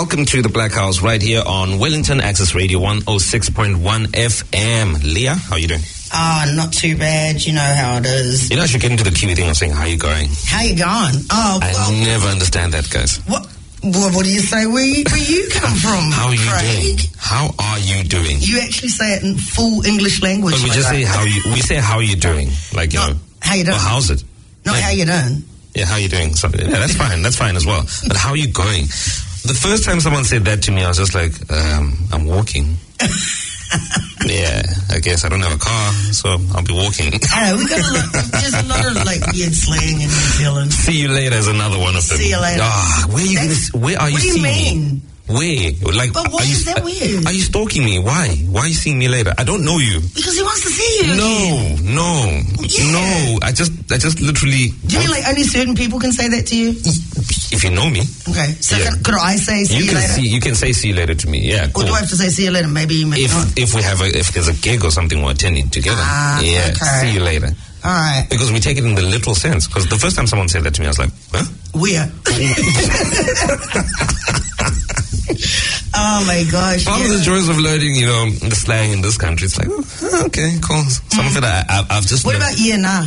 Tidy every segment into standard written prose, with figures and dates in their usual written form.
Welcome to the Black House right here on Wellington Access Radio 106.1 FM. Leah, how are you doing? Not too bad. You know how it is. You know, I should get into the Kiwi thing of saying, how you going? How you going? I never understand that, guys. What do you say? Where you come from? How are you Craig? doing? How are you doing? You actually say it in full English language. But we just say how you doing. Like, you know. How you doing? Well, how's it? Not like, how you doing. Yeah, how you doing? So, yeah, that's fine. That's fine as well. But how are you going? The first time someone said that to me, I was just like, I'm walking. Yeah, I guess I don't have a car, so I'll be walking. I know, there's a lot of like weird slang in New Zealand. See you later is another one of them. See you later. Where are you seeing me? Where? Like, but why is that weird? Are you stalking me? Why? Why are you seeing me later? I don't know you. Because he wants to see you. No. I just literally. Do you mean like only certain people can say that to you? If you know me. Okay. So could I say see you later? You can say see you later to me. Yeah. Cool. Or do I have to say see you later? Maybe you may not. If there's a gig or something we're attending together. Okay. See you later. All right. Because we take it in the literal sense. Because the first time someone said that to me, I was like, huh? Where? Oh my gosh. Part of the joys of learning, you know, the slang in this country, it's like, okay, cool. Some of it I've just What about Iana?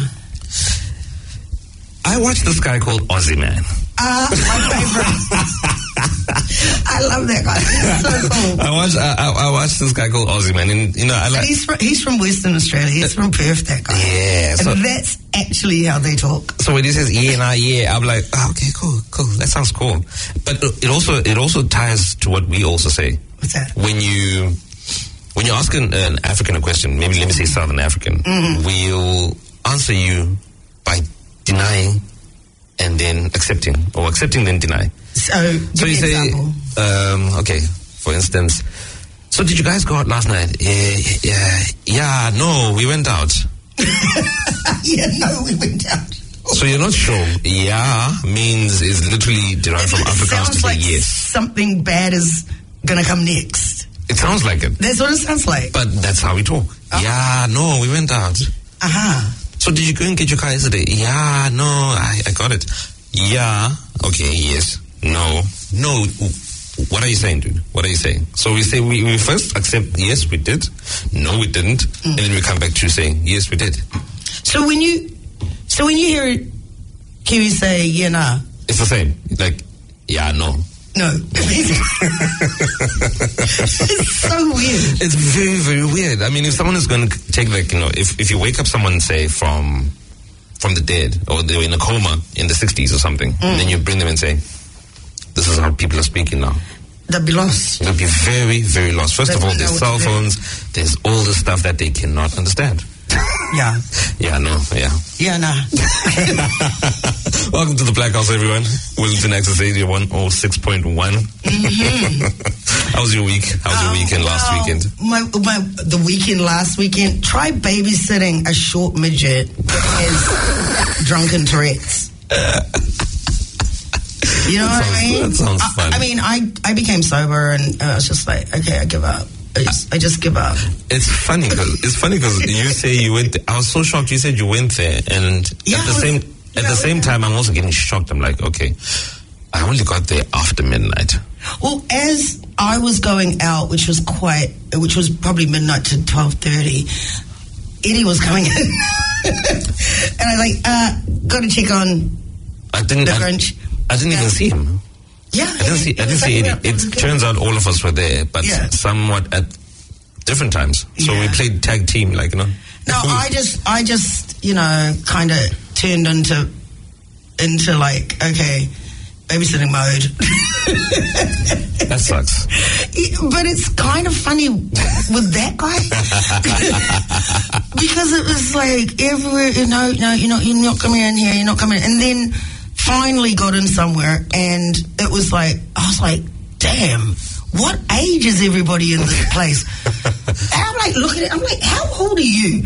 I watched this guy called Aussie Man. My favorite. I love that guy. He's so cool. I watched this guy called Aussie Man, and you know, I like. He's from Western Australia. He's from Perth. That guy. Yeah, and that's actually how they talk. So when he says yeah, I'm like, okay, cool. That sounds cool. But it also ties to what we also say. What's that? When you ask an African a question, maybe let me say Southern African, we'll answer you by denying and then accepting, or accepting then deny. So you say, okay, for instance, so did you guys go out last night? Yeah, no, we went out. Yeah, no, we went out. So you're not sure. Yeah means is literally derived from Afrikaans to say like yes. Something bad is going to come next. It sounds like it. That's what it sounds like. But that's how we talk. Yeah, no, we went out. So did you go and get your car yesterday? Yeah, no, I got it. Yeah, okay, yes, no. What are you saying, dude? What are you saying? So we say, we first accept, yes, we did. No, we didn't. And then we come back to saying, yes, we did. So when you hear Kiwi say, yeah, nah. It's the same. Like, yeah, no. No. It's so weird. It's very, very weird. I mean, if someone is going to take, like, you know, if you wake up someone, say, from the dead, or they were in a coma in the 60s or something, and then you bring them and say, this is how people are speaking now. They'll be lost. They'll be very, very lost. First of all, there's cell phones. There's all this stuff that they cannot understand. Yeah. Yeah, no, yeah. Yeah, nah. Welcome to the Black House, everyone. Wellington Access Radio 106.1. How was your week? How was your weekend last weekend? The weekend last weekend, try babysitting a short midget that has drunken Tourette's. You know what I mean? That sounds fun. I mean, I became sober and I was just like, okay, I give up. I just give up. It's funny because you say you went there. I was so shocked. You said you went there, and at the same time, I'm also getting shocked. I'm like, okay, I only got there after midnight. Well, as I was going out, which was probably midnight to 12:30, Eddie was coming in, and I was like, got to check on the Grinch. I didn't even see him. Yeah, I didn't see Eddie. It turns out all of us were there, but somewhat at different times. So we played tag team, like, you know. No, I just, you know, kind of turned into like, okay, babysitting mode. That sucks. But it's kind of funny with that guy because it was like everywhere, you're not coming in here, you're not coming in, and then finally got in somewhere, and it was like, I was like, damn, what age is everybody in this place? And I'm like, look at it, I'm like, how old are you?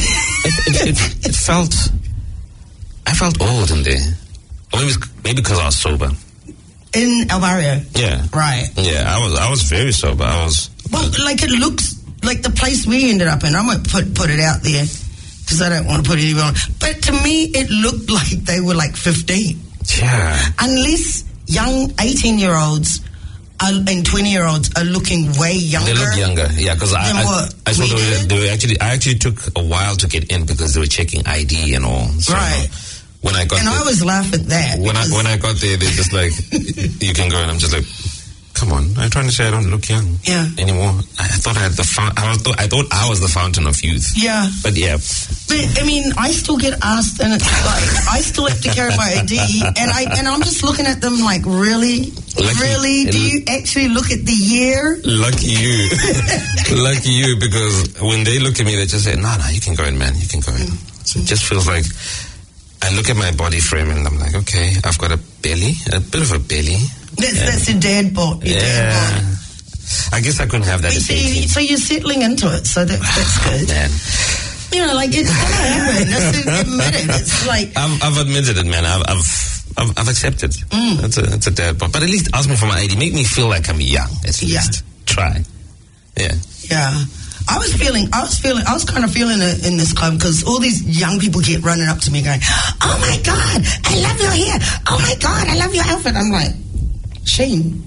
I felt old in there. Or maybe because I was sober. In El Barrio? Yeah. Right. Yeah, I was very sober. Well, like, it looks like the place we ended up in. I won't put it out there because I don't want to put anyone on. But to me, it looked like they were like 15. Yeah. Unless young 18-year-olds and 20-year-olds are looking way younger. They look younger, yeah, because I saw they actually took a while to get in because they were checking ID and all. So right. When I got I always laugh at that. When I got there, they're just like, you can go, and I'm just like, come on, I'm trying to say I don't look young anymore. I thought I had I thought I was the fountain of youth. Yeah. But yeah. But I mean, I still get asked, and it's like I still have to carry my ID, and I'm just looking at them like, really? Really? Do you actually look at the year? Lucky you. Lucky you, because when they look at me, they just say, no, you can go in, man. You can go in. So it just feels like I look at my body frame and I'm like, okay, I've got a belly, a bit of a belly. That's a dad bod. Dad bod. I guess I couldn't have that. So you're settling into it, so that's good. Man. You know, like, it's gonna happen. That's admit it. It's like I've admitted it, man. I've accepted. It's a dad bod. But at least ask me for my ID. Make me feel like I'm young. At least try. Yeah. Yeah. I was kind of feeling it in this club because all these young people kept running up to me going, oh my God, I love your hair. Oh my God, I love your outfit. I'm like, Shane.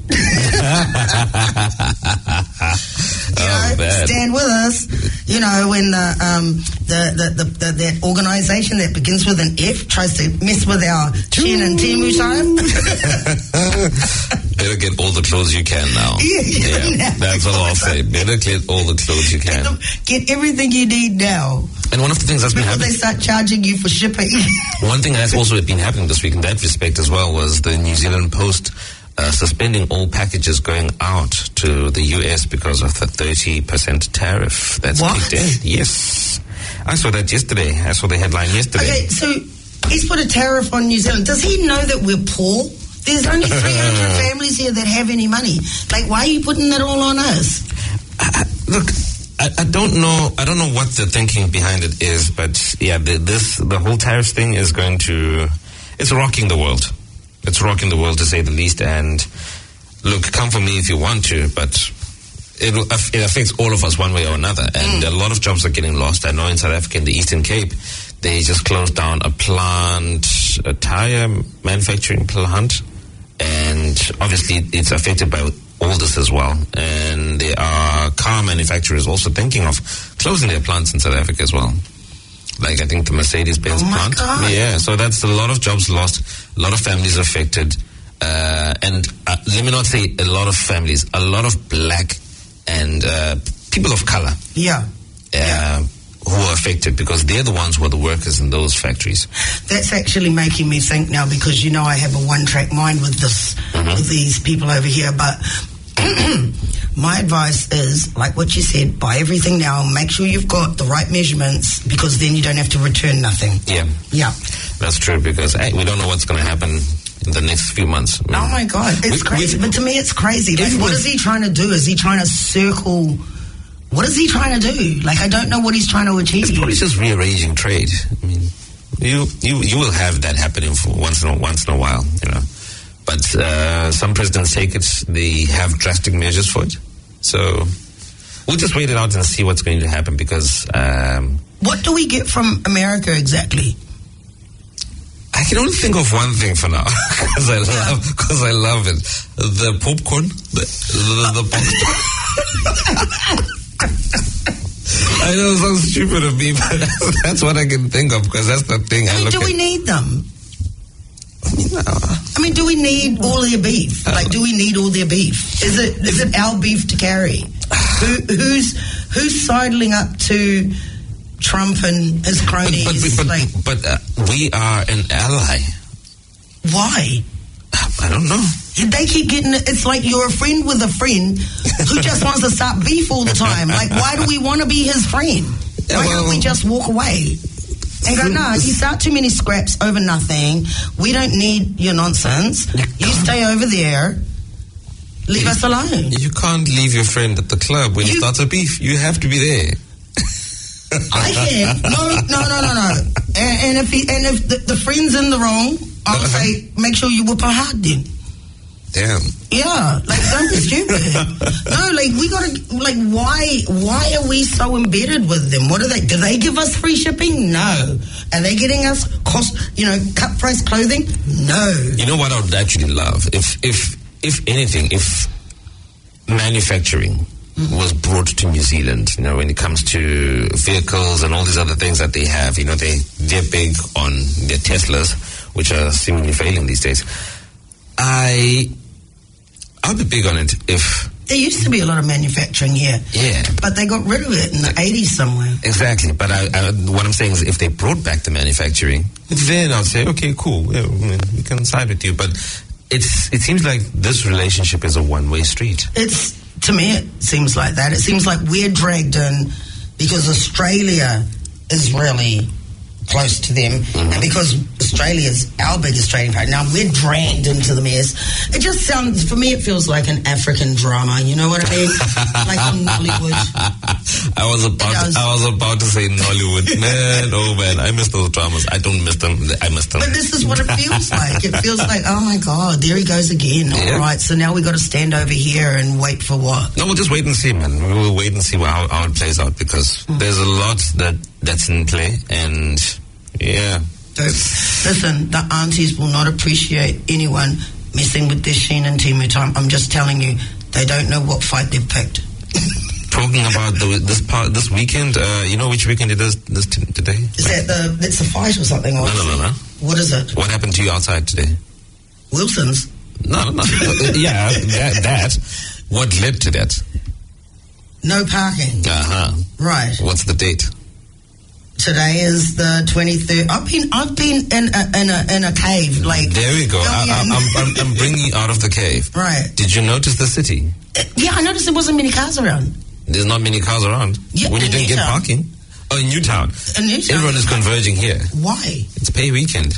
Stand with us. You know, when that organisation that begins with an F tries to mess with our Chin and Timu time. Better get all the clothes you can now. Yeah, that's all I'll say. Better get all the clothes you can. Get everything you need now. And one of the things that's been happening, they start charging you for shipping. One thing that's also been happening this week in that respect as well was the New Zealand Post suspending all packages going out to the US because of the 30% tariff that's kicked in. Yes. I saw that yesterday. I saw the headline yesterday. Okay, so he's put a tariff on New Zealand. Does he know that we're poor? There's only 300 families here that have any money. Like, why are you putting that all on us? Look, I don't know. I don't know what the thinking behind it is, but yeah, the whole tariff thing is it's rocking the world. It's rocking the world, to say the least. And look, come for me if you want to, but it affects all of us one way or another. And a lot of jobs are getting lost. I know in South Africa, in the Eastern Cape, they just closed down a tire manufacturing plant. And obviously it's affected by all this as well. And there are car manufacturers also thinking of closing their plants in South Africa as well. Like, I think the Mercedes-Benz plant. God. Yeah, so that's a lot of jobs lost, a lot of families affected. And let me not say a lot of families, a lot of black and people of color. Yeah. Who are affected because they're the ones who are the workers in those factories. That's actually making me think now, because you know I have a one-track mind with this, with these people over here, but my advice is, like what you said, buy everything now, make sure you've got the right measurements, because then you don't have to return nothing. Yeah. That's true, because we don't know what's going to happen in the next few months. I mean, oh my God, it's crazy. But to me it's crazy. Like, what is he trying to do? Is he trying to circle? What is he trying to do? Like, I don't know what he's trying to achieve. It's probably just rearranging trade. I mean, you will have that happening for once in a while, you know. But some presidents take it; they have drastic measures for it. So we'll just wait it out and see what's going to happen. Because what do we get from America exactly? I can only think of one thing for now, because I love it. The popcorn, the box. I know it sounds stupid of me, but that's what I can think of, because that's the thing I look at. Do we need them? No. I mean, do we need all their beef? Like, do we need all their beef? Is it our beef to carry? Who's sidling up to Trump and his cronies? But we are an ally. Why? I don't know. They keep getting it. It's like you're a friend with a friend who just wants to start beef all the time. Like, why do we want to be his friend? Why don't we just walk away and go, no, you start too many scraps over nothing. We don't need your nonsense. You stay over there. Leave us alone. You can't leave your friend at the club when he starts a beef. You have to be there. I can. No. And if the friend's in the wrong, I'll say, make sure you whip her hard then. Damn. Yeah, like, don't be stupid. No, like, we gotta, like, why are we so embedded with them? What do they give us free shipping? No. Are they getting us cut price clothing? No. You know what I would actually love? If anything, if manufacturing was brought to New Zealand, when it comes to vehicles and all these other things that they have, they're big on their Teslas, which are seemingly failing these days. I'll be big on it if... There used to be a lot of manufacturing here. Yeah. But they got rid of it in the 80s somewhere. Exactly. But what I'm saying is if they brought back the manufacturing, then I'll say, okay, cool, we can side with you. But it seems like this relationship is a one-way street. To me, it seems like that. It seems like we're dragged in because Australia is really close to them, and because Australia's our biggest trading partner, now we're dragged into the mess. It just sounds, for me, it feels like an African drama. You know what I mean? Like in Nollywood. I was about to say Nollywood. Man, I miss those dramas. I don't miss them. I miss them. But this is what it feels like. It feels like, oh my God, there he goes again. All right, so now we got to stand over here and wait for what? No, we'll just wait and see, man. We will wait and see how it plays out, because there's a lot that's in play, and yeah. So, listen, the aunties will not appreciate anyone messing with this Sheen and Timu time. I'm just telling you, they don't know what fight they've picked. Talking about this weekend, you know which weekend it is today? Is that's a fight or something? Or No. What is it? What happened to you outside today? Wilson's? No. Yeah, that. What led to that? No parking. Right. What's the date? Today is the 23rd. I've been in a cave. Like, there we go. I'm bringing you out of the cave. Right. Did you notice the city? Yeah, I noticed there wasn't many cars around. There's not many cars around. Yeah, when you didn't get parking. Oh, in Newtown. Everyone is converging here. Why? It's pay weekend.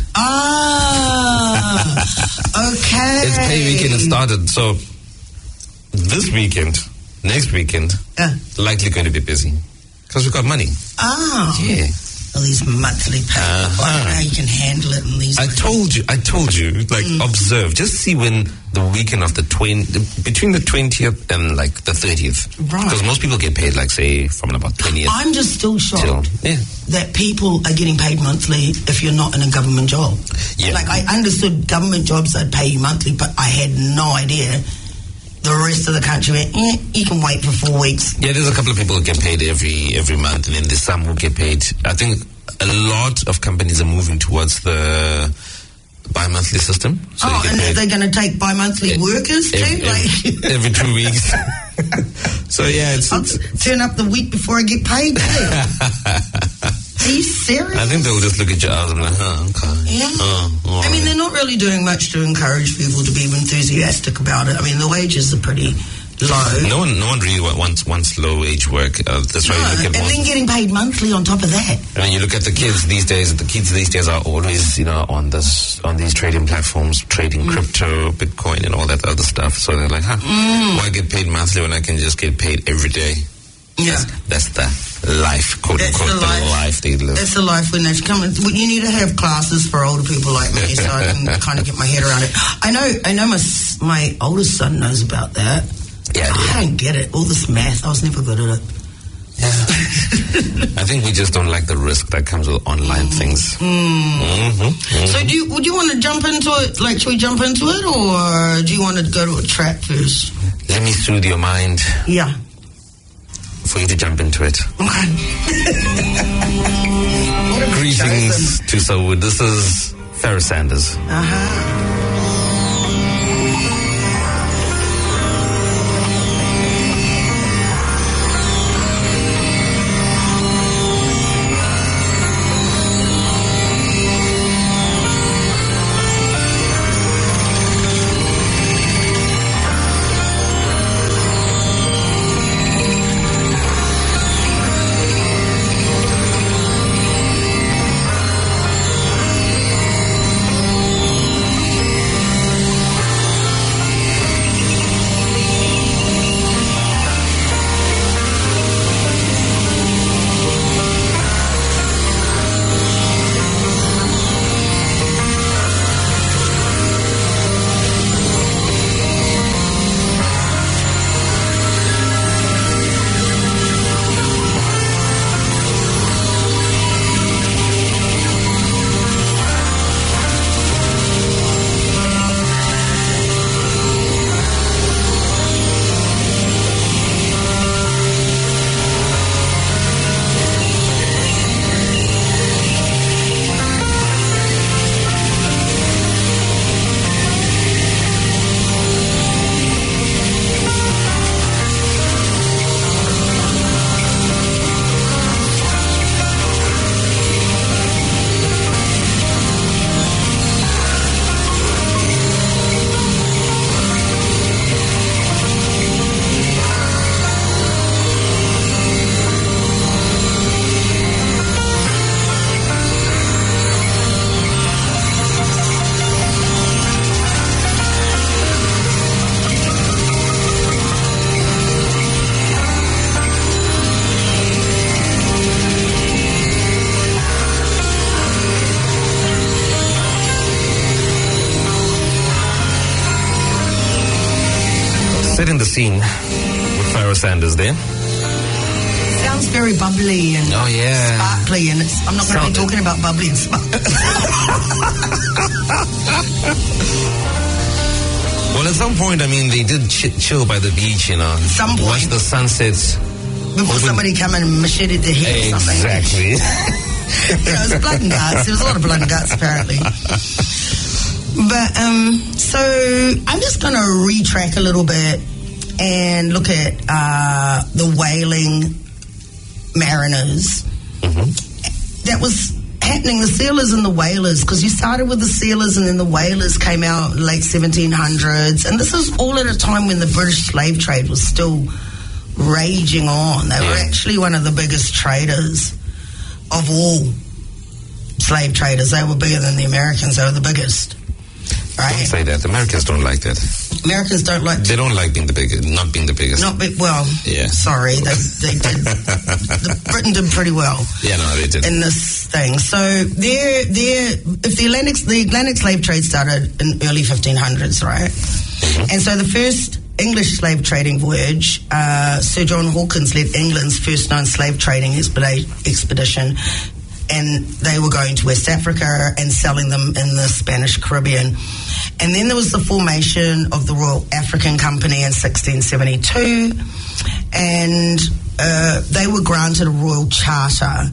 Okay. It's pay weekend. It started. So this weekend, next weekend, likely going to be busy. Because we've got money. Yeah. All these monthly payments. I don't know how you can handle it in these. I told you. Like, observe. Just see when the weekend of between the 20th and like the 30th. Right. Because most people get paid, like, say, from about 20th. I'm just still shocked that people are getting paid monthly if you're not in a government job. Yeah. Like, I understood government jobs that pay you monthly, but I had no idea. The rest of the country went, you can wait for 4 weeks. Yeah, there's a couple of people who get paid every month, and then there's some who get paid. I think a lot of companies are moving towards the bi-monthly system. So and they're going to take bi-monthly workers too? Every 2 weeks. So yeah, I'll turn up the week before I get paid. Are you serious? I think they'll just look at your eyes and be like, okay. Yeah. I mean, they're not really doing much to encourage people to be enthusiastic about it. I mean, the wages are pretty low. No one really wants low wage work. That's why you look at and then getting paid monthly on top of that. I mean, you look at the kids these days. The kids these days are always, on these trading platforms, trading crypto, Bitcoin, and all that other stuff. So they're like, why get paid monthly when I can just get paid every day? Yeah, that's the life, quote unquote, the life they live. That's the life when they come. You need to have classes for older people like me, so I can kind of get my head around it. I know my oldest son knows about that. Yeah, I don't get it. All this math, I was never good at it. Yeah. I think we just don't like the risk that comes with online things. So would you want to jump into it? Like, should we jump into it, or do you want to go to a track first? Let me soothe your mind. Yeah. For you to jump into it. Okay. Greetings to Selwood. This is Pharoah Sanders. Setting the scene with Pharoah Sanders there. Sounds very bubbly and sparkly, and I'm not going to be talking about bubbly and sparkly. Well, at some point, I mean, they did chill by the beach, you know. Some point. Watch the sunsets. Before somebody come and macheted their head or something. Exactly. It was blood and guts. There was a lot of blood and guts, apparently. But, so I'm just going to retrack a little bit and look at the whaling mariners. Mm-hmm. That was happening, the sealers and the whalers, because you started with the sealers and then the whalers came out in late 1700s, and this is all at a time when the British slave trade was still raging on. They were actually one of the biggest traders of all slave traders. They were bigger than the Americans. They were the biggest. Right? Don't say that. Americans don't like that. Americans don't like... They don't like being the biggest, not being the biggest. Sorry. They did. Britain did pretty well. Yeah, no, they did. In this thing. So, if the Atlantic slave trade started in early 1500s, right? Mm-hmm. And so the first English slave trading voyage, Sir John Hawkins led England's first known slave trading expedition, and they were going to West Africa and selling them in the Spanish Caribbean. And then there was the formation of the Royal African Company in 1672, and they were granted a royal charter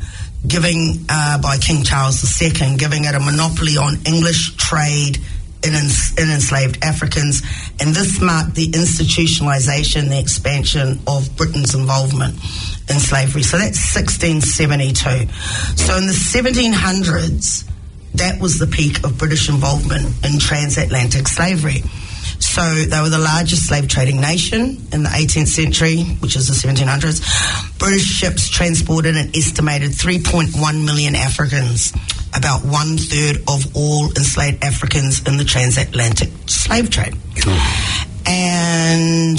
by King Charles II, giving it a monopoly on English trade in enslaved Africans, and this marked the institutionalization, the expansion of Britain's involvement in slavery. So that's 1672. So in the 1700s, that was the peak of British involvement in transatlantic slavery. So they were the largest slave trading nation in the 18th century, which is the 1700s. British ships transported an estimated 3.1 million Africans, about 1/3 of all enslaved Africans in the transatlantic slave trade. Cool. And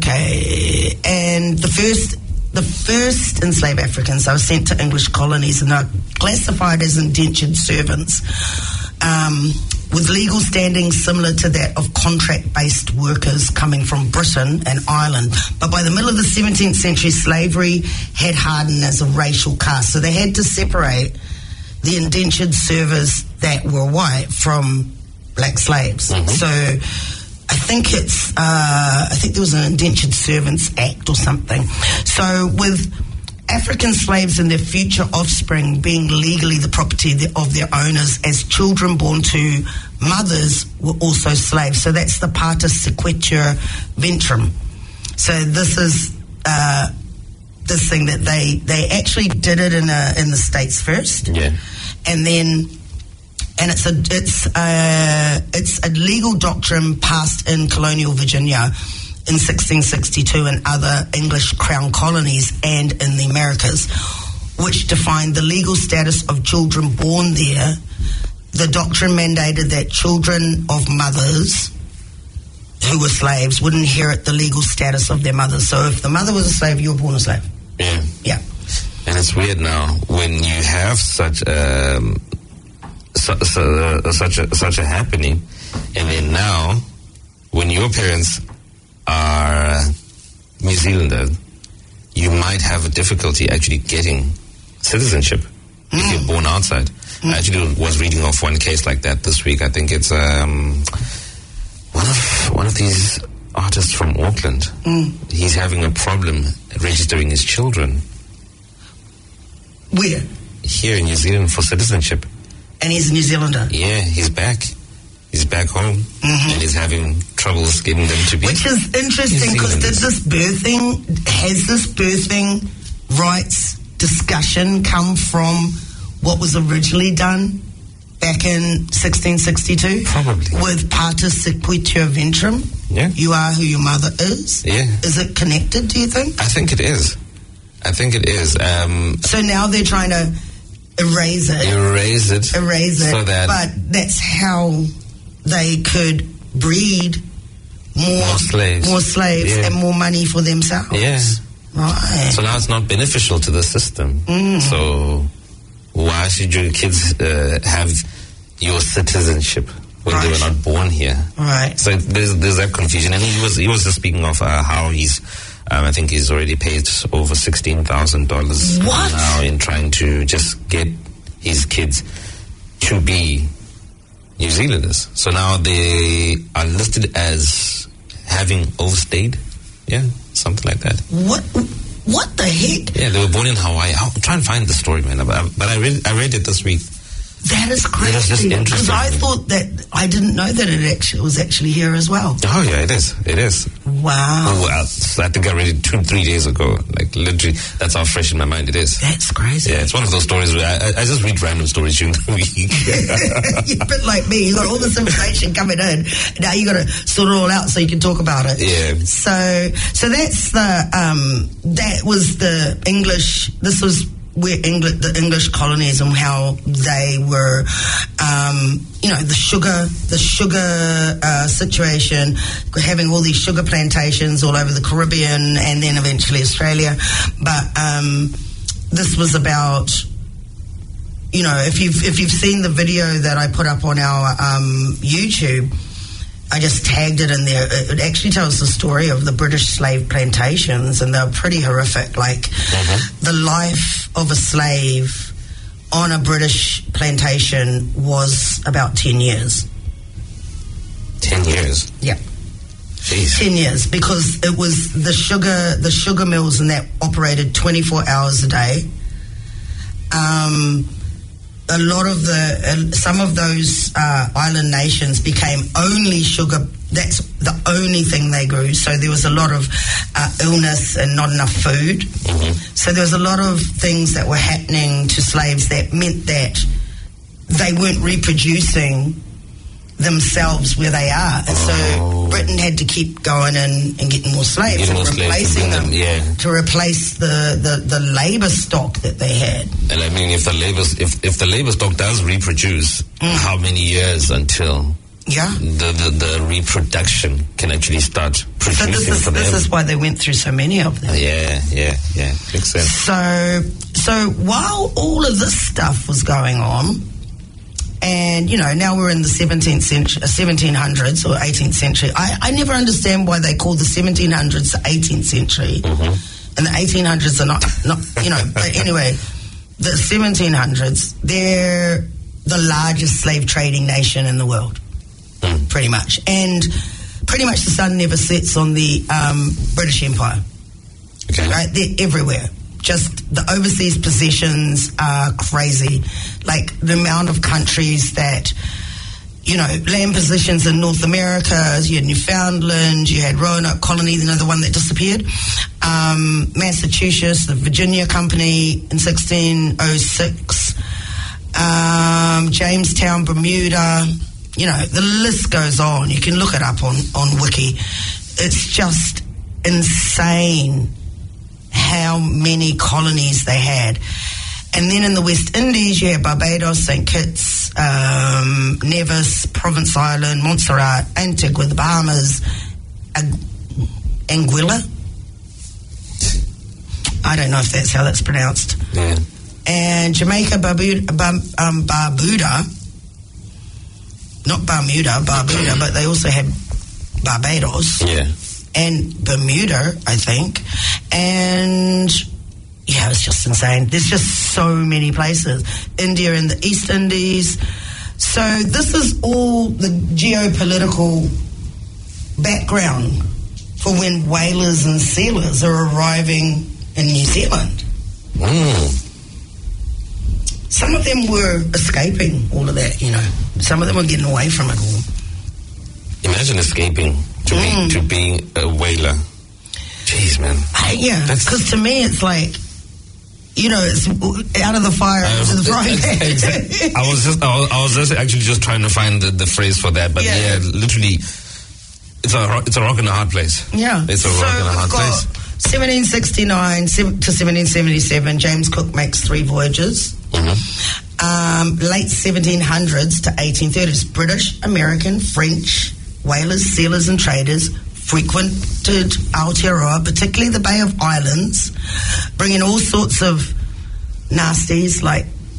the first enslaved Africans, they were sent to English colonies and they're classified as indentured servants, with legal standing similar to that of contract-based workers coming from Britain and Ireland. But by the middle of the 17th century, slavery had hardened as a racial caste. So they had to separate the indentured servers that were white from black slaves. Mm-hmm. So I think there was an Indentured Servants Act or something. So with African slaves and their future offspring being legally the property of their owners, as children born to mothers were also slaves. So that's the Partus Sequitur Ventrum. So this is this thing that they actually did it in the States first, and then. And it's a legal doctrine passed in colonial Virginia in 1662 and other English crown colonies and in the Americas, which defined the legal status of children born there. The doctrine mandated that children of mothers who were slaves would inherit the legal status of their mothers. So if the mother was a slave, you were born a slave. Yeah. Yeah. And it's weird now when you have such a happening, and then now when your parents are New Zealander, you might have a difficulty actually getting citizenship if you're born outside. I actually was reading off one case like that this week. I think it's one of these artists from Auckland. He's having a problem registering his children. Where? Here in New Zealand for citizenship. And he's a New Zealander? Yeah, he's back. He's back home. And he's having troubles getting them to be. Which is interesting because has this birthing rights discussion come from what was originally done back in 1662? Probably. With Partus Sequitur Ventrum? Yeah. You are who your mother is? Yeah. Is it connected, do you think? I think it is. So now they're trying to erase it. So that, but that's how they could breed more slaves and more money for themselves. Yeah. Right. So now it's not beneficial to the system. So why should your kids have your citizenship? when they were not born here. Right. So there's that confusion, and he was just speaking of how he's. I think he's already paid over $16,000 now in trying to just get his kids to be New Zealanders. So now they are listed as having overstayed. Yeah, something like that. What the heck? Yeah, they were born in Hawaii. I'll try and find the story, man. But I read it this week. That is crazy. That's just interesting. Because I thought that, I didn't know that it was actually here as well. Oh yeah, it is. It is. Wow. Oh, I think I read it 2-3 days ago. Like literally, that's how fresh in my mind it is. That's crazy. Yeah, it's one of those stories where I just read random stories during the week. You're a bit like me. You got all this information coming in. Now you got to sort it all out so you can talk about it. Yeah. So that's that was the English. This was where the English colonies and how they were, the sugar situation, having all these sugar plantations all over the Caribbean and then eventually Australia. But this was about, if you've seen the video that I put up on our YouTube, I just tagged it in there. It actually tells the story of the British slave plantations, and they're pretty horrific. Like, the life of a slave on a British plantation was about 10 years. 10 years? Yeah. Jeez. 10 years, because it was the sugar mills and that operated 24 hours a day. A lot of some of those island nations became only sugar. That's the only thing they grew. So there was a lot of illness and not enough food. So there was a lot of things that were happening to slaves that meant that they weren't reproducing themselves where they are. And so Britain had to keep going and getting more slaves and replacing them to replace the labour stock that they had. And I mean, if the labour stock does reproduce, how many years until the reproduction can actually start producing for them? This is why they went through so many of them. Yeah, makes sense. So while all of this stuff was going on, and, now we're in the 1700s or 18th century. I never understand why they call the 1700s the 18th century. And the 1800s are not but anyway, the 1700s, they're the largest slave trading nation in the world, pretty much. And pretty much the sun never sets on the British Empire. Okay. Right? They're everywhere. Just the overseas possessions are crazy. Like the amount of countries that, land positions in North America. You had Newfoundland, you had Roanoke Colony, the one that disappeared. Massachusetts, the Virginia Company in 1606. Jamestown, Bermuda. The list goes on. You can look it up on Wiki. It's just insane how many colonies they had. And then in the West Indies, you had Barbados, St. Kitts, Nevis, Province Island, Montserrat, Antigua, the Bahamas, Anguilla. I don't know if that's how that's pronounced. Yeah. And Jamaica, Barbuda, not Bermuda, Barbuda, but they also had Barbados. Yeah. And Bermuda, I think. And yeah, it's just insane. There's just so many places. India and the East Indies. So this is all the geopolitical background for when whalers and sailors are arriving in New Zealand. Some of them were escaping all of that, Some of them were getting away from it all. Imagine escaping to being a whaler. Jeez, man. Because to me it's like, it's out of the fire into the frying pan. Exactly. I was just actually just trying to find the phrase for that, but literally, it's a rock and a hard place. Yeah, it's a rock and a hard place. 1769 to 1777, James Cook makes 3 voyages. Late 1700s to 1830s, British, American, French whalers, sailors, and traders frequented Aotearoa, particularly the Bay of Islands, bringing all sorts of nasties like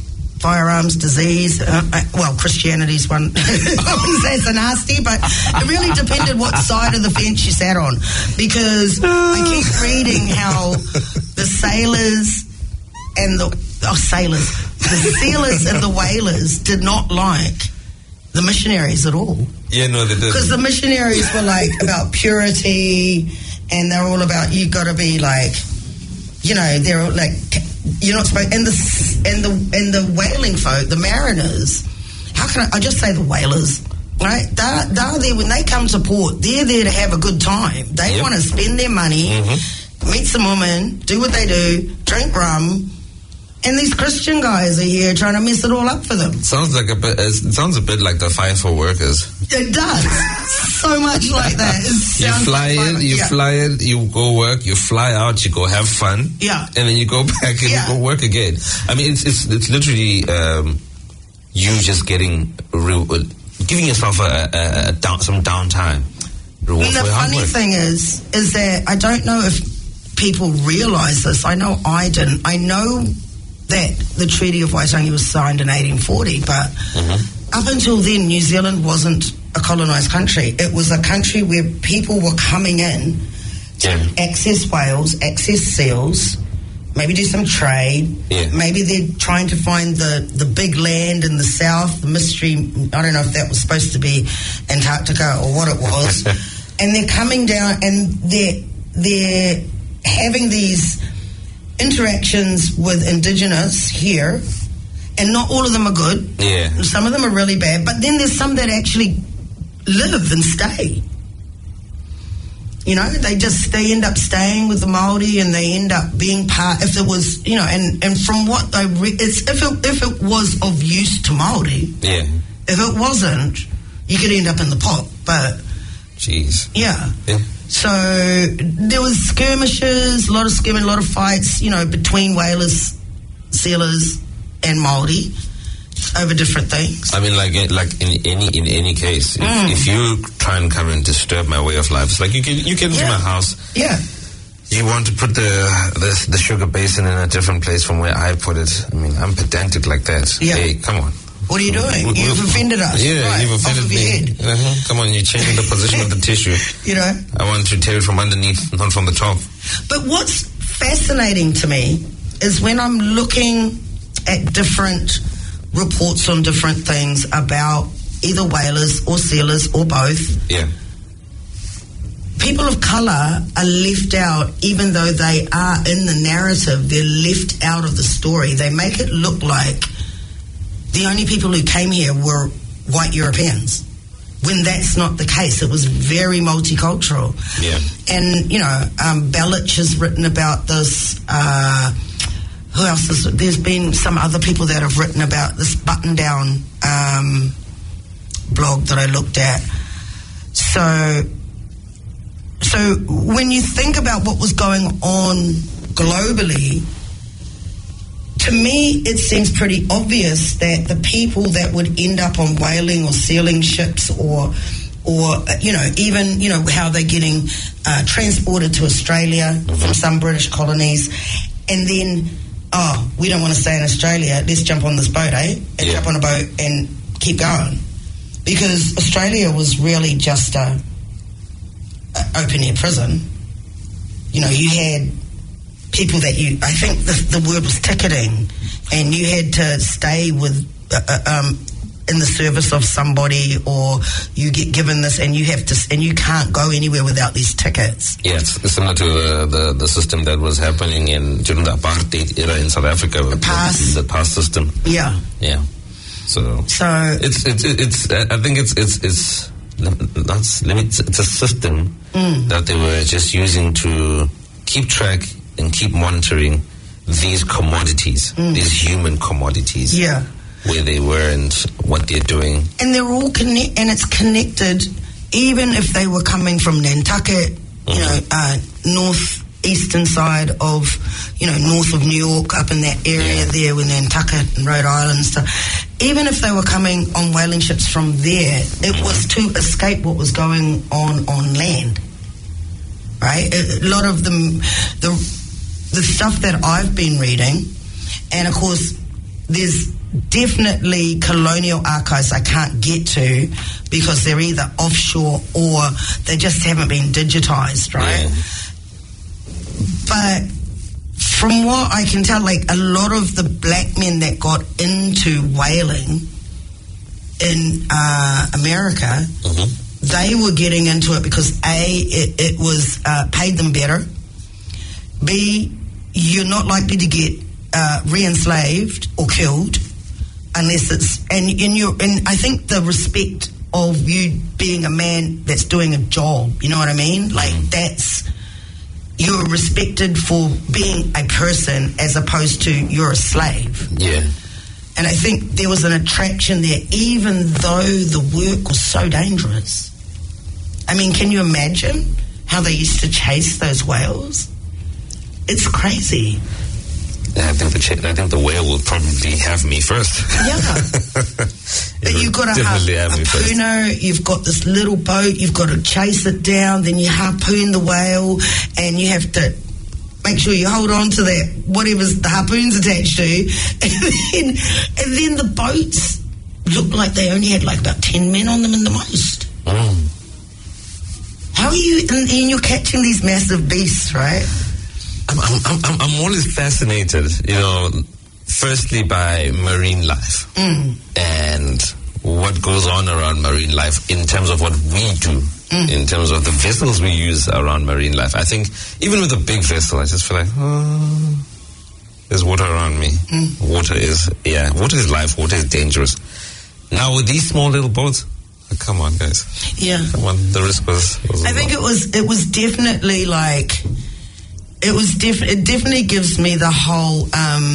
firearms disease. Well, Christianity's one. That's a nasty, but it really depended what side of the fence you sat on. Because I keep reading how the sailors and the sealers and the whalers did not like the missionaries at all. Yeah, no, they didn't. Because the missionaries were like about purity, and they're all about you got to be like, you know, they're like you're not supposed. And the whaling folk, the mariners. How can I just say the whalers? Right? They're there when they come to port. They're there to have a good time. They want to spend their money, meet some women, do what they do, drink rum. And these Christian guys are here trying to mess it all up for them. Sounds a bit like the Fire for Workers. It does. So much like that. You fly in, you go work, you fly out, you go have fun. Yeah. And then you go back and you go work again. I mean, it's literally you just giving yourself some downtime. And the funny thing is that I don't know if people realise this. I know I didn't. I know that the Treaty of Waitangi was signed in 1840, but up until then, New Zealand wasn't a colonised country. It was a country where people were coming in to access whales, access seals, maybe do some trade. Yeah. Maybe they're trying to find the big land in the south, the mystery. I don't know if that was supposed to be Antarctica or what it was. And they're coming down and they're having these interactions with indigenous here, and not all of them are good. Yeah. Some of them are really bad, but then there's some that actually live and stay. You know, they end up staying with the Māori, and they end up being part. If it was, you know, and from what I read, if it was of use to Māori. Yeah. If it wasn't, you could end up in the pot. But jeez. Yeah. So there was skirmishes, a lot of fights, you know, between whalers, sealers, and Māori over different things. I mean, like in any case, if you try and come and disturb my way of life, it's like you get into my house. Yeah. You want to put the sugar basin in a different place from where I put it. I mean, I'm pedantic like that. Yeah. Hey, come on. What are you doing? You've offended us. Yeah, right, you've offended me. Come on, you're changing the position of the tissue. You know? I want to tear it from underneath, not from the top. But what's fascinating to me is when I'm looking at different reports on different things about either whalers or sealers or both. Yeah. People of colour are left out, even though they are in the narrative. They're left out of the story. They make it look like the only people who came here were white Europeans, when that's not the case. It was very multicultural. Yeah. And, you know, Bellich has written about this. Who else has... There's been some other people that have written about this button-down blog that I looked at. So when you think about what was going on globally, to me, it seems pretty obvious that the people that would end up on whaling or sealing ships or you know, even, you know, how they're getting transported to Australia from some British colonies, and then, we don't want to stay in Australia, let's jump on this boat, and jump on a boat and keep going. Because Australia was really just a open-air prison. You know, you had people that I think the word was ticketing, and you had to stay with in the service of somebody, or you get given this, and you have to, and you can't go anywhere without these tickets. Yeah, it's similar to the system that was happening during the apartheid era in South Africa. The pass system. Yeah. Yeah. So it's I think it's a system that they were just using to keep track and keep monitoring these commodities, these human commodities, where they were and what they're doing. And they're all and it's connected, even if they were coming from Nantucket, you know, northeastern side of, you know, north of New York, up in that area there with Nantucket and Rhode Island and stuff. Even if they were coming on whaling ships from there, it was to escape what was going on land. Right? A lot of the stuff that I've been reading, and of course there's definitely colonial archives I can't get to because they're either offshore or they just haven't been digitized, right? But from what I can tell, like a lot of the black men that got into whaling in America, they were getting into it because A, it was paid them better. B, you're not likely to get re-enslaved or killed unless it's and I think the respect of you being a man that's doing a job, you know what I mean? Like that's, you're respected for being a person as opposed to you're a slave. Yeah. And I think there was an attraction there, even though the work was so dangerous. I mean, can you imagine how they used to chase those whales? It's crazy. I think the whale will probably have me first. Yeah. But you've got to have a harpooner, you've got this little boat, you've got to chase it down, then you harpoon the whale, and you have to make sure you hold on to that, whatever's the harpoon's attached to, and then the boats looked like they only had like about 10 men on them in the most. How are you, and you're catching these massive beasts, right? I'm always fascinated, firstly by marine life and what goes on around marine life in terms of what we do, in terms of the vessels we use around marine life. I think even with a big vessel, I just feel like, there's water around me. Water is life. Water is dangerous. Now with these small little boats, come on, guys. Yeah. Come on, the risk was I think it was definitely like, it definitely gives me the whole,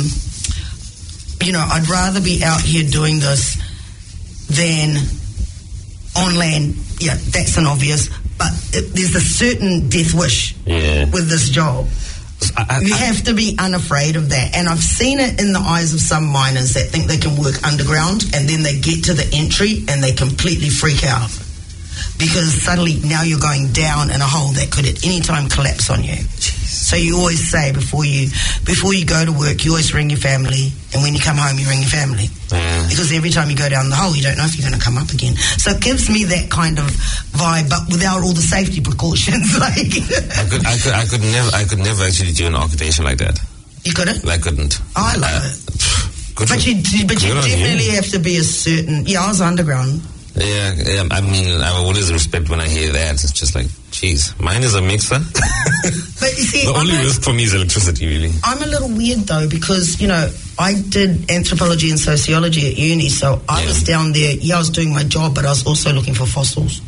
I'd rather be out here doing this than on land. Yeah, that's an obvious, but there's a certain death wish with this job. You have to be unafraid of that. And I've seen it in the eyes of some miners that think they can work underground and then they get to the entry and they completely freak out. Because suddenly now you're going down in a hole that could at any time collapse on you. So you always say before you go to work, you always ring your family, and when you come home, you ring your family. Because every time you go down the hole, you don't know if you're going to come up again. So it gives me that kind of vibe, but without all the safety precautions. Like I could never actually do an occupation like that. You couldn't? I couldn't. Oh, I love it. But you definitely have to be a certain. Yeah, I was underground. Yeah, I mean, I always respect when I hear that. It's just like, geez, mine is a mixer. But you see, the only risk for me is electricity, really. I'm a little weird, though, because, I did anthropology and sociology at uni, so I was down there, I was doing my job, but I was also looking for fossils.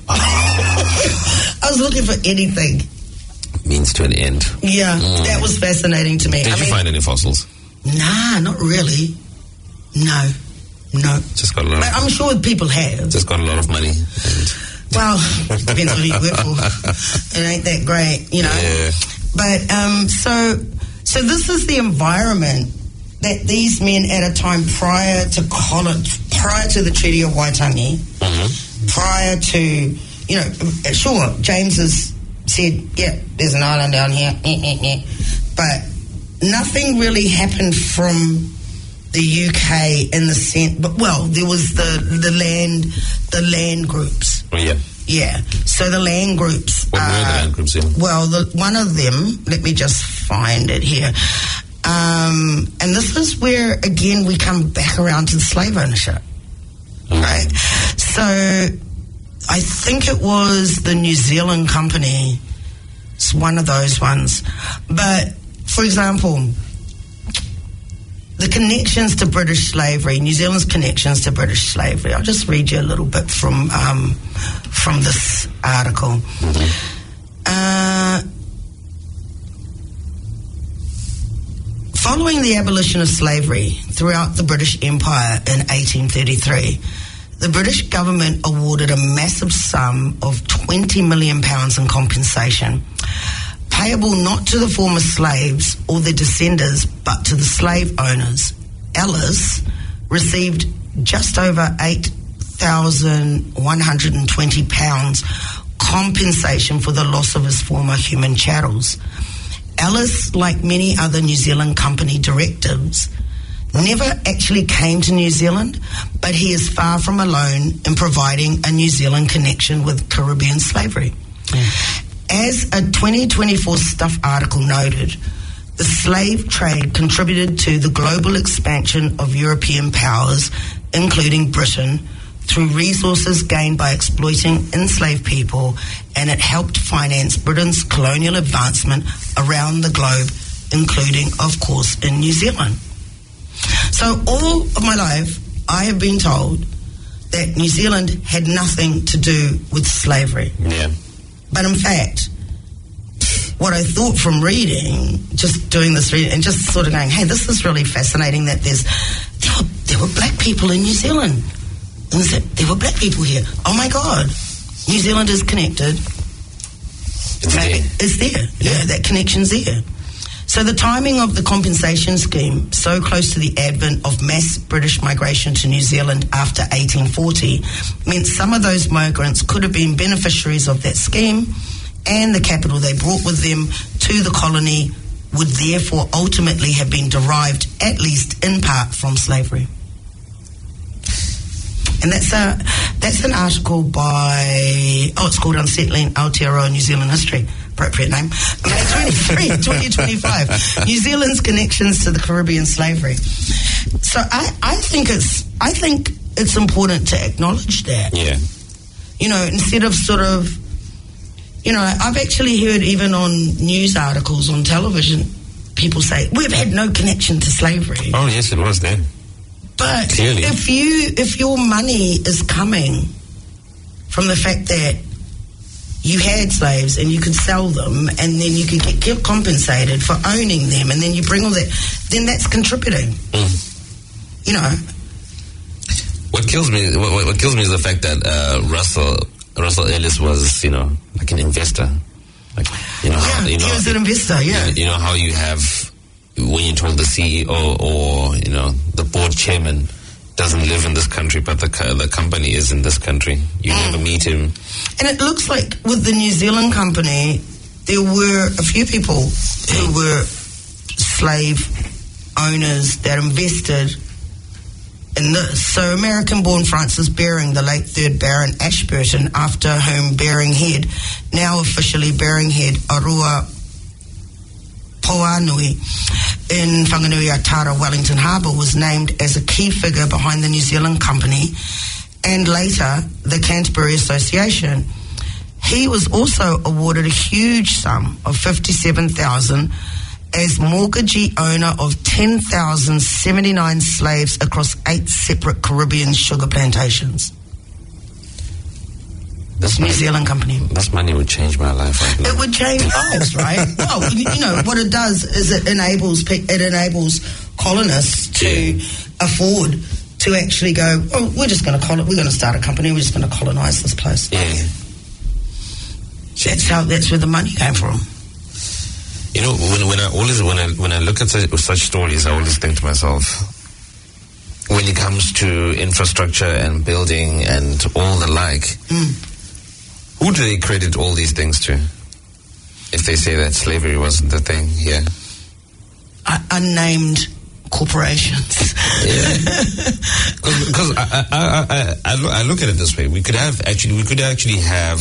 I was looking for anything. Means to an end. Yeah, that was fascinating to me. Did you find any fossils? Nah, not really. No. Just got a lot. But I'm sure people have. Just got a lot of money. Well, depends on who you work for. It ain't that great, Yeah. But so this is the environment that these men at a time prior to college, prior to the Treaty of Waitangi, prior to, sure, James has said, yeah, there's an island down here, but nothing really happened from the UK in the sense, but there was the land groups. Oh, yeah. Yeah. So the land groups. What were the land groups in? Well, one of them. Let me just find it here. And this is where again we come back around to the slave ownership, right? So I think it was the New Zealand Company. It's one of those ones, but for example, the connections to British slavery, New Zealand's connections to British slavery. I'll just read you a little bit from this article. Following the abolition of slavery throughout the British Empire in 1833, the British government awarded a massive sum of £20 million in compensation, payable not to the former slaves or their descendants, but to the slave owners. Ellis received just over £8,120 compensation for the loss of his former human chattels. Ellis, like many other New Zealand Company directives, never actually came to New Zealand, but he is far from alone in providing a New Zealand connection with Caribbean slavery. As a 2024 Stuff article noted, the slave trade contributed to the global expansion of European powers, including Britain, through resources gained by exploiting enslaved people, and it helped finance Britain's colonial advancement around the globe, including, of course, in New Zealand. So all of my life, I have been told that New Zealand had nothing to do with slavery. Yeah. But in fact, what I thought from reading, just doing this reading, and just sort of going, hey, this is really fascinating that there were black people in New Zealand. And there were black people here. Oh my God. New Zealand is connected. It's there. Yeah, that connection's there. So the timing of the compensation scheme, so close to the advent of mass British migration to New Zealand after 1840, meant some of those migrants could have been beneficiaries of that scheme, and the capital they brought with them to the colony would therefore ultimately have been derived, at least in part, from slavery. And that's an article by, it's called Unsettling Aotearoa New Zealand History. Appropriate name. May 23, 2025. New Zealand's connections to the Caribbean slavery. So I think it's important to acknowledge that. Yeah. You know, instead of sort of, you know, I've actually heard even on news articles on television, people say, we've had no connection to slavery. Oh, yes, it was there. But clearly, if your money is coming from the fact that you had slaves and you could sell them and then you could get compensated for owning them, and then you bring all that, then that's contributing. You know. What kills me is the fact that Russell Ellis was, you know, like an investor. Like, you know, he was an investor. Yeah. You know how you have, when you told the CEO or, you know, the board chairman doesn't live in this country, but the company is in this country. You never meet him. And it looks like with the New Zealand company, there were a few people who were slave owners that invested in this. So American-born Francis Baring, the late 3rd Baron Ashburton, after whom Baring Head, now officially Baring Head, Arua Poanui in Whanganui-a-Tara, Wellington Harbour, was named as a key figure behind the New Zealand Company and later the Canterbury Association. He was also awarded a huge sum of $57,000 as mortgagee owner of 10,079 slaves across 8 separate Caribbean sugar plantations. This New Zealand company. This money would change my life right now. It would change lives, right? Well, you know, what it does is it enables colonists to afford to actually go, oh, we're going to start a company, we're just going to colonize this place. Yeah. That's where the money came from. You know, when I look at such stories, I always think to myself, when it comes to infrastructure and building and all the like, who do they credit all these things to? If they say that slavery wasn't the thing here, unnamed corporations. Yeah, because I look at it this way: we could actually have.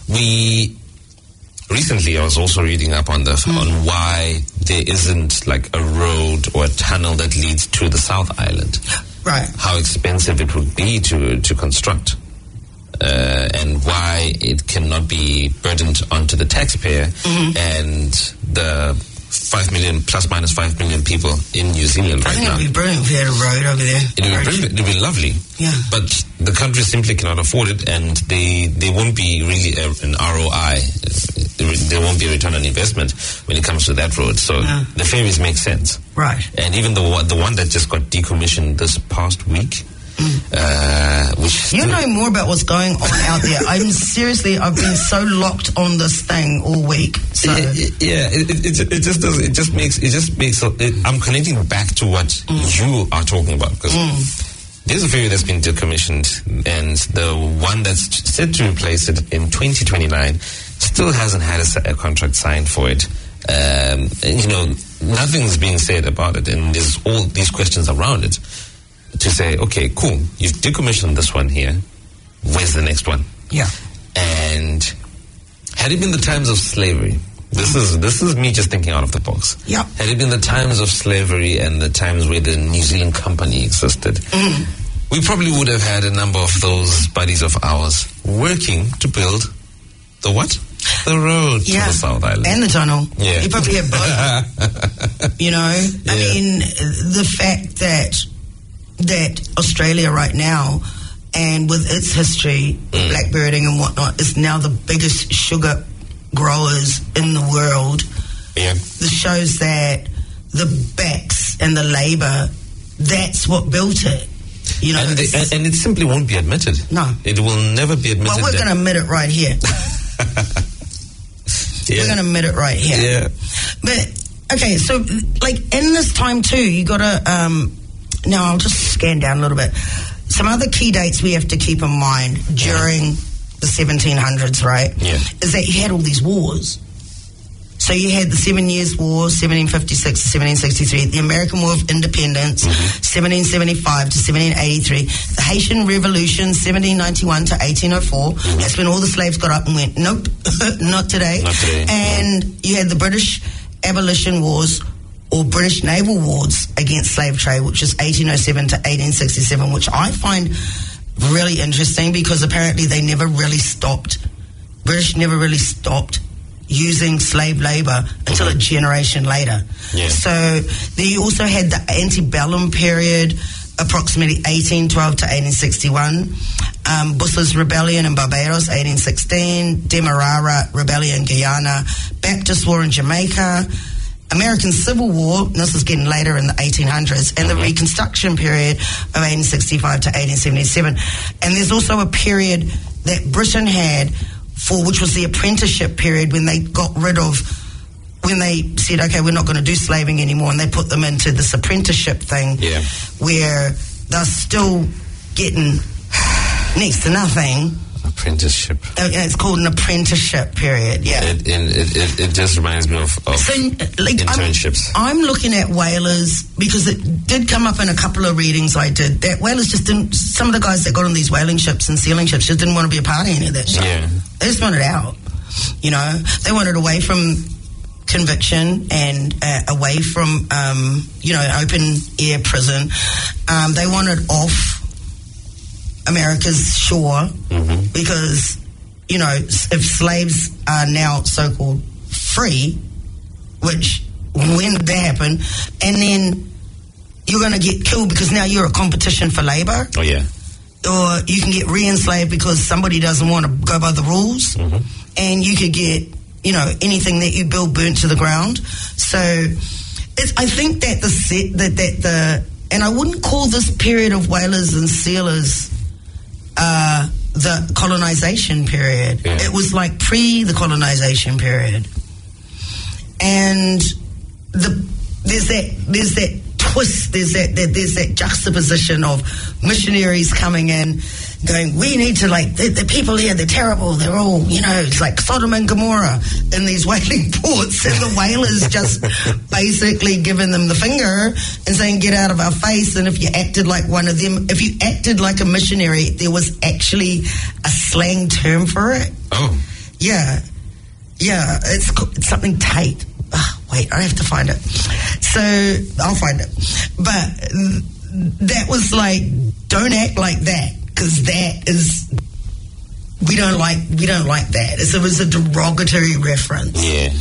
Recently, I was also reading up on on why there isn't like a road or a tunnel that leads to the South Island. Right. How expensive it would be to construct, and why it cannot be burdened onto the taxpayer and the 5 million, plus minus 5 million people in New Zealand right now. I think it would be brilliant if we had a road over there. It would be brilliant. It would be lovely. Yeah. But the country simply cannot afford it, and they won't be really an ROI. There won't be a return on investment when it comes to that road. So the ferries make sense. Right. And even the one that just got decommissioned this past week, which you know more about what's going on out there. I've been so locked on this thing all week. So. I'm connecting back to what you are talking about, because there's a ferry that's been decommissioned, and the one that's set to replace it in 2029 still hasn't had a contract signed for it. nothing's being said about it, and there's all these questions around it to say, okay, cool, you've decommissioned this one here, where's the next one? Yeah. And had it been the times of slavery, this is me just thinking out of the box. Yeah. Had it been the times of slavery and the times where the New Zealand Company existed, we probably would have had a number of those buddies of ours working to build the what? The road to the South Island. And the tunnel. Yeah. You probably have both. I mean, the fact that Australia right now, and with its history, blackbirding and whatnot, is now the biggest sugar growers in the world. Yeah. This shows that the backs and the labour, that's what built it. And it simply won't be admitted. No. It will never be admitted. Well, we're going to admit it right here. We're going to admit it right here. Yeah. But, okay, so, like, in this time, too, you got to, now I'll just scan down a little bit. Some other key dates we have to keep in mind during the 1700s, right? Yeah. Is that you had all these wars. So you had the 7 Years' War, 1756 to 1763, the American War of Independence, 1775 to 1783, the Haitian Revolution, 1791 to 1804. That's when all the slaves got up and went, nope, not today. Not today. And you had the British Abolition Wars, or British Naval Wars against slave trade, which is 1807 to 1867, which I find really interesting because apparently British never really stopped using slave labor until a generation later. Yeah. So then you also had the antebellum period, approximately 1812 to 1861, Busa's Rebellion in Barbados, 1816, Demerara Rebellion in Guyana, Baptist War in Jamaica, American Civil War, and this is getting later in the 1800s, and the Reconstruction period of 1865 to 1877. And there's also a period that Britain had which was the apprenticeship period, when they said, okay, we're not going to do slaving anymore, and they put them into this apprenticeship thing where they're still getting next to nothing. Apprenticeship. It's called an apprenticeship period, yeah. It just reminds me of internships. I'm looking at whalers because it did come up in a couple of readings I did, that whalers just didn't, some of the guys that got on these whaling ships and sealing ships just didn't want to be a part of any of that stuff. Yeah. They just wanted out, They wanted away from conviction and away from, open air prison. They wanted off America's shore because, if slaves are now so-called free, which when did that happen, and then you're going to get killed because now you're a competition for labor. Oh, yeah. Or you can get re-enslaved because somebody doesn't want to go by the rules, and you could get, anything that you build burnt to the ground. So I think that and I wouldn't call this period of whalers and sealers the colonization period. Yeah. It was like the colonization period, and there's that twist. There's that juxtaposition of missionaries coming in, going, we need to, the people here, they're terrible. They're all, it's like Sodom and Gomorrah in these whaling ports, and the whalers just basically giving them the finger and saying, get out of our face. And if you acted like one of them, if you acted like a missionary, there was actually a slang term for it. Oh. Yeah. Yeah, it's something tight. Wait, I have to find it. So I'll find it. But that was like, don't act like that, because that is, we don't like that. It was a derogatory reference. Yeah.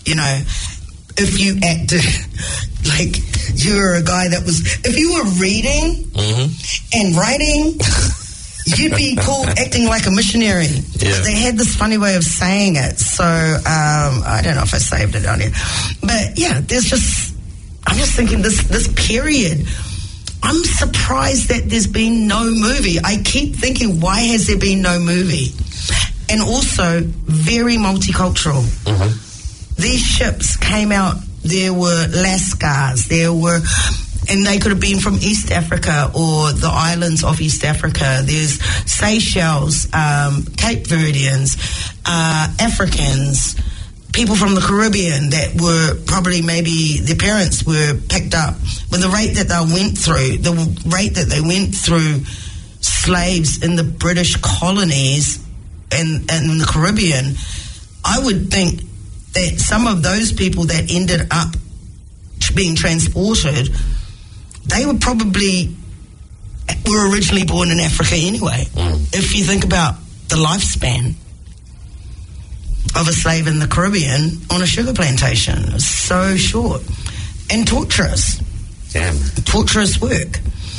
If you acted like you were a guy that was, if you were reading and writing, you'd be called acting like a missionary. Yeah. They had this funny way of saying it. So I don't know if I saved it on here. But yeah, I'm just thinking this period, I'm surprised that there's been no movie. I keep thinking, why has there been no movie? And also, very multicultural. These ships came out, there were Lascars, and they could have been from East Africa or the islands of East Africa. There's Seychelles, Cape Verdeans, Africans, people from the Caribbean that were probably maybe their parents were picked up with the rate that they went through slaves in the British colonies and the Caribbean. I would think that some of those people that ended up being transported, they were originally born in Africa anyway. If you think about the lifespan of a slave in the Caribbean on a sugar plantation, it's so short and torturous. Damn. Torturous work.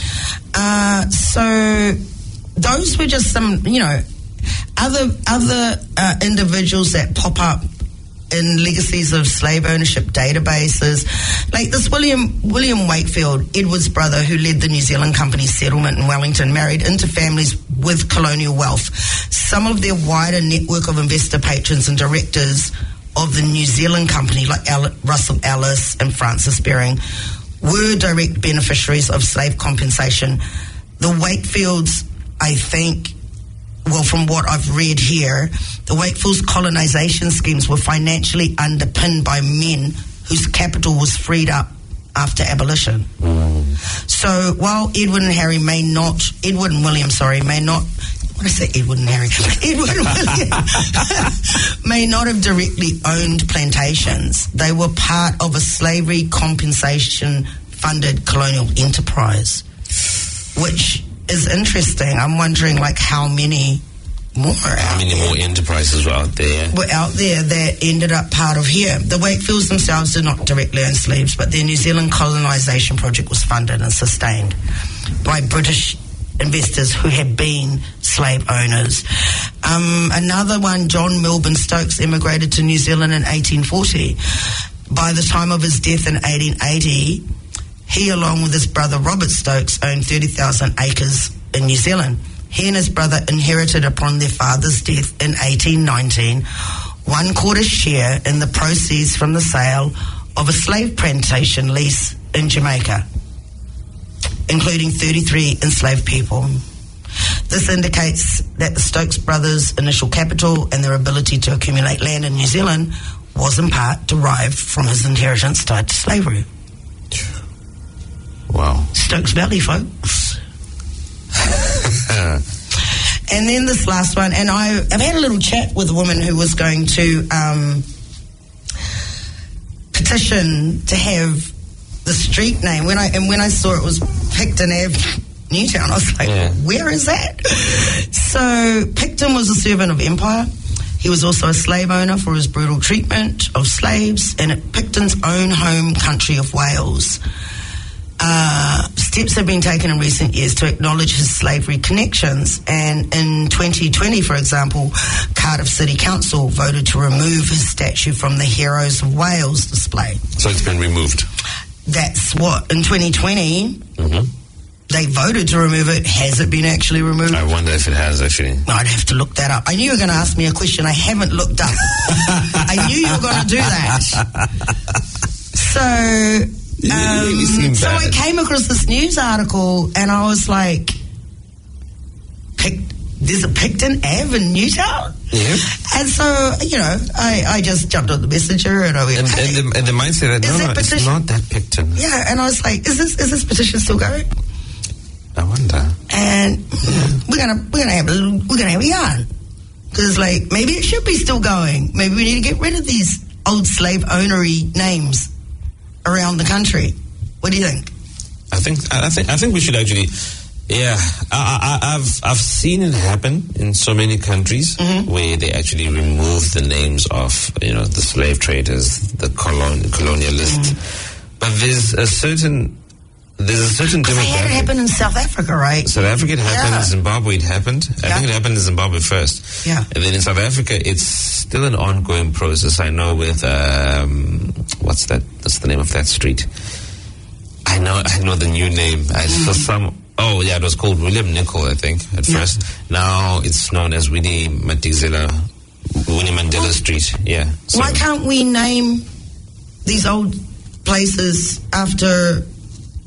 So those were just some, other individuals that pop up in legacies of slave ownership databases, like this William Wakefield, Edward's brother, who led the New Zealand Company's settlement in Wellington, married into families with colonial wealth. Some of their wider network of investor patrons and directors of the New Zealand Company, like Russell Ellis and Francis Baring, were direct beneficiaries of slave compensation. The Wakefields, I think, well, from what I've read here, the Wakefield's colonisation schemes were financially underpinned by men whose capital was freed up after abolition. So while Edward and William may not have directly owned plantations, they were part of a slavery compensation funded colonial enterprise, which is interesting. I'm wondering, how many more enterprises were out there that ended up part of here. The Wakefields themselves did not directly own slaves, but their New Zealand colonisation project was funded and sustained by British investors who had been slave owners. Another one, John Milburn Stokes, immigrated to New Zealand in 1840. By the time of his death in 1880, he, along with his brother Robert Stokes, owned 30,000 acres in New Zealand. He and his brother inherited upon their father's death in 1819 1/4 share in the proceeds from the sale of a slave plantation lease in Jamaica, including 33 enslaved people. This indicates that the Stokes brothers' initial capital and their ability to accumulate land in New Zealand was in part derived from his inheritance tied to slavery. Wow. Stokes Valley, folks. And then this last one, and I've had a little chat with a woman who was going to petition to have the street name. When I saw it was Picton Ave, Newtown, I was like, Where is that? So Picton was a servant of empire. He was also a slave owner for his brutal treatment of slaves, and at Picton's own home country of Wales. Steps have been taken in recent years to acknowledge his slavery connections, and in 2020, for example, Cardiff City Council voted to remove his statue from the Heroes of Wales display. So it's been removed? That's what, in 2020, they voted to remove it. Has it been actually removed? I wonder if it has, actually. I'd have to look that up. I knew you were going to ask me a question I haven't looked up. I knew you were going to do that. So... so I came across this news article and I was like, there's a Picton Ave in Newtown? Yeah. And so, I just jumped on the messenger and I went, and the mindset that, it's not that Picton. Yeah, and I was like, is this petition still going? I wonder. And we're gonna have a yarn. Because, maybe it should be still going. Maybe we need to get rid of these old slave ownery names around the country. What do you think? I think we should actually. Yeah, I've seen it happen in so many countries where they actually remove the names of the slave traders, the colonialists. But there's a certain demographic. It had happened in South Africa, right? South Africa it happened. In Zimbabwe it happened. I think it happened in Zimbabwe first. Yeah. And then in South Africa it's still an ongoing process. I know with what's the name of that street? I know the new name. I saw some. Oh yeah, it was called William Nicol, I think, at first. Now it's known as Winnie Mandela Street. Yeah. So. Why can't we name these old places after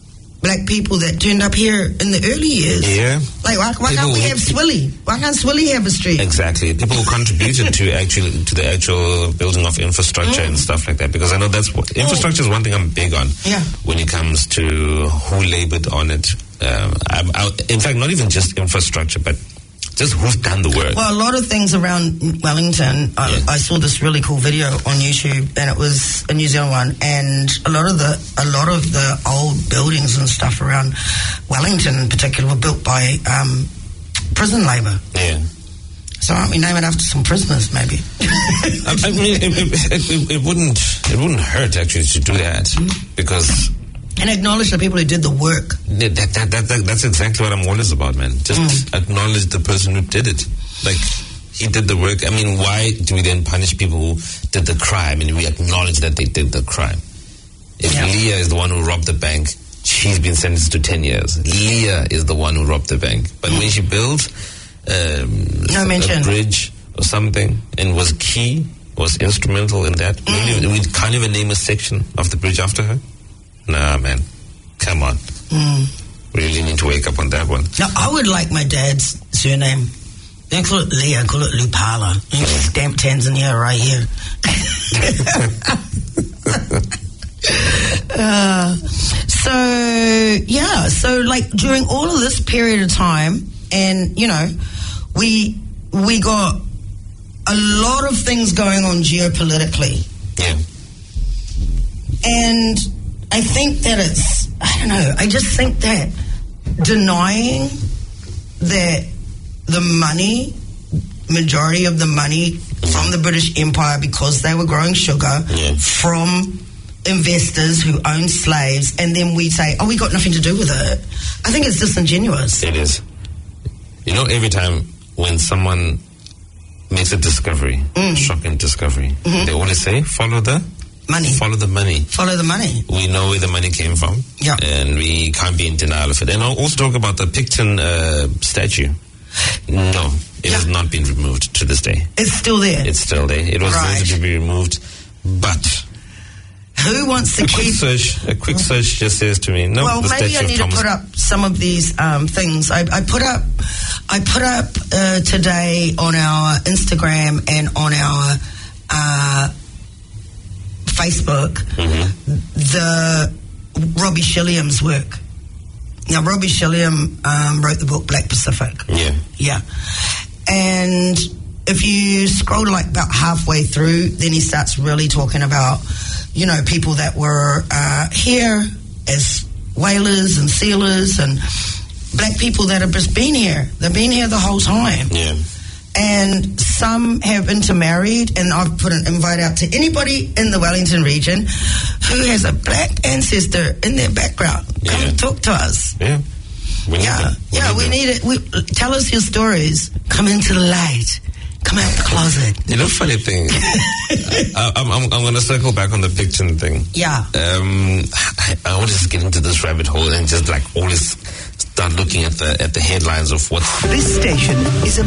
black people that turned up here in the early years. Yeah. Like, why can't we have Swilly? Why can't Swilly have a street? Exactly. People who contributed to the actual building of infrastructure and stuff like that. Because I know that's what infrastructure is one thing I'm big on. Yeah. When it comes to who labored on it. In fact, not even just infrastructure, but just who's done the work. Well, a lot of things around Wellington. I saw this really cool video on YouTube, and it was a New Zealand one. And a lot of the old buildings and stuff around Wellington, in particular, were built by prison labour. Yeah. So aren't we naming after some prisoners, maybe? I mean, it wouldn't hurt actually to do that because. And acknowledge the people who did the work. That's exactly what I'm always about, man. Just acknowledge the person who did it. Like, he did the work. I mean, why do we then punish people who did the crime? And we acknowledge that they did the crime. If Leah is the one who robbed the bank, she's been sentenced to 10 years. Leah is the one who robbed the bank. But when she built a bridge or something and was key, was instrumental in that, we can't even name a section of the bridge after her. Nah, man. Come on. We really need to wake up on that one. Now, I would like my dad's surname. Don't call it Leah, call it Lupala. You can stamp Tanzania right here. So like during all of this period of time, and, you know, we got a lot of things going on geopolitically. Yeah. And I think that I just think that denying that the majority of the money from the British Empire, because they were growing sugar from investors who owned slaves, and then we say, we got nothing to do with it. I think it's disingenuous. It is. You know, every time when someone makes a discovery, shocking discovery, they always say, follow the money. Follow the money. Follow the money. We know where the money came from. Yeah. And we can't be in denial of it. And I'll also talk about the Picton statue. No, it has not been removed to this day. It's still there. It's still there. It was going to be removed, but who wants to a quick search just says to me, no. Well, maybe I need to put up some of these things. I put up today on our Instagram and on our Facebook the Robbie Shilliam's work. Now, Robbie Shilliam wrote the book Black Pacific. Yeah. And if you scroll like about halfway through, then he starts really talking about, you know, people that were here as whalers and sealers and black people that have just been here. They've been here the whole time. Yeah. And some have intermarried, and I've put an invite out to anybody in the Wellington region who has a black ancestor in their background. Come talk to us. Yeah. We need it. Tell us your stories. Come into the light. Come out the closet. You know, funny thing, I'm going to circle back on the Picton thing. Yeah. I want to just get into this rabbit hole and just like always start looking at the headlines of what's... This station is a